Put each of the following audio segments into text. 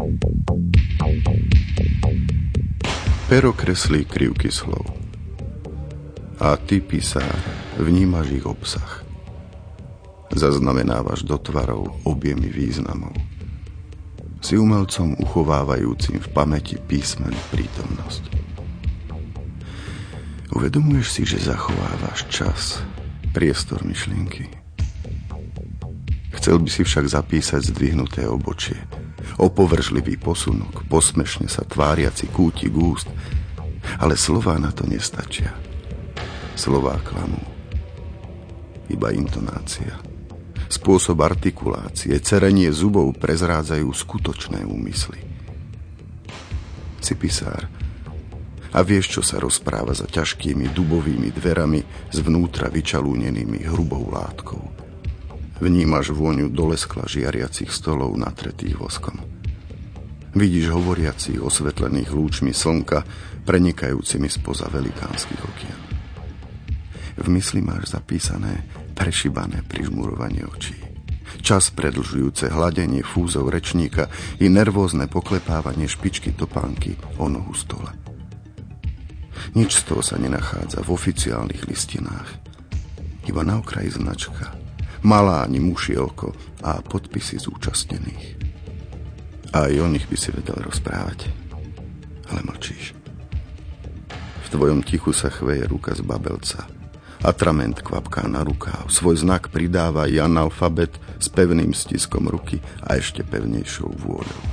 Pero kreslí krivky slov. A ty, písár, vnímaš ich obsah. Zaznamenávaš do tvarov objemy významov. Si umelcom uchovávajúcim v pamäti písmen prítomnosť. Uvedomuješ si, že zachovávaš čas, priestor myšlienky. Chcel by si však zapísať zdvihnuté obočie, opovržlivý posunok, posmešne sa tváriaci kútik úst, ale slová na to nestačia. Slová klamú. Iba intonácia, spôsob artikulácie, cerenie zubov prezrádzajú skutočné úmysly. Si pisár a vieš, čo sa rozpráva za ťažkými dubovými dverami zvnútra vyčalúnenými hrubou látkou. Vnímaš vôňu doleskla žiariacich stolov natretých voskom. Vidíš hovoriacich osvetlených lúčmi slnka prenikajúcimi spoza velikánskych okien. V mysli máš zapísané prešibané prižmurovanie očí, čas predlžujúce hladenie fúzov rečníka i nervózne poklepávanie špičky topánky o nohu stola. Nič z toho sa nenachádza v oficiálnych listinách. Iba na okraji značka, malá ani mušielko a podpisy zúčastnených. A aj o nich by si vedel rozprávať, ale mlčíš. V tvojom tichu sa chveje ruka z babelca. Atrament kvapká na rukáv. Svoj znak pridáva i analfabet s pevným stiskom ruky a ešte pevnejšou vôľou.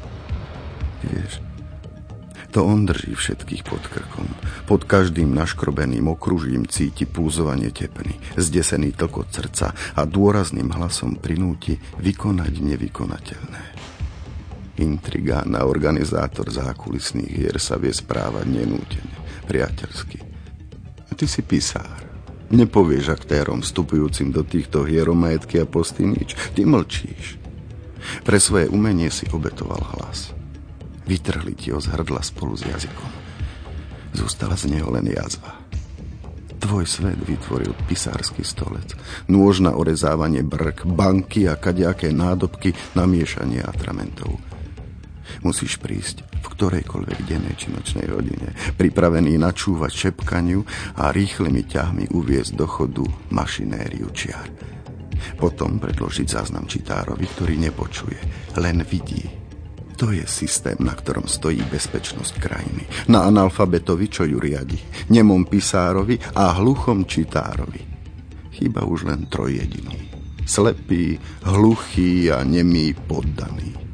Vieš, to on drží všetkých pod krkom. Pod každým naškrobeným okružím cíti pulzovanie tepny, zdesený tlkot srdca a dôrazným hlasom prinúti vykonať nevykonateľné. Intrigán a organizátor zákulisných hier sa vie správať nenútene, priateľsky. A ty si pisár. Nepovieš aktérom vstupujúcim do týchto hier o majetky a posty nič. Ty mlčíš. Pre svoje umenie si obetoval hlas. Vytrhli ti ho z hrdla spolu s jazykom. Zostala z neho len jazva. Tvoj svet vytvoril pisársky stolec, nôž na orezávanie brk, banky a kadejaké nádobky na miešanie atramentov. Musíš prísť v ktorejkoľvek dennej či nočnej hodine, pripravený načúvať šepkaniu a rýchlymi ťahmi uviesť do chodu mašinériu čiar. Potom predložiť záznam čitárovi, ktorý nepočuje, len vidí. To je systém, na ktorom stojí bezpečnosť krajiny. Na analfabetovi, čo ju riadi, nemom pisárovi a hluchom čitárovi. Chýba už len trojjediný. Slepý, hluchý a nemý poddaný.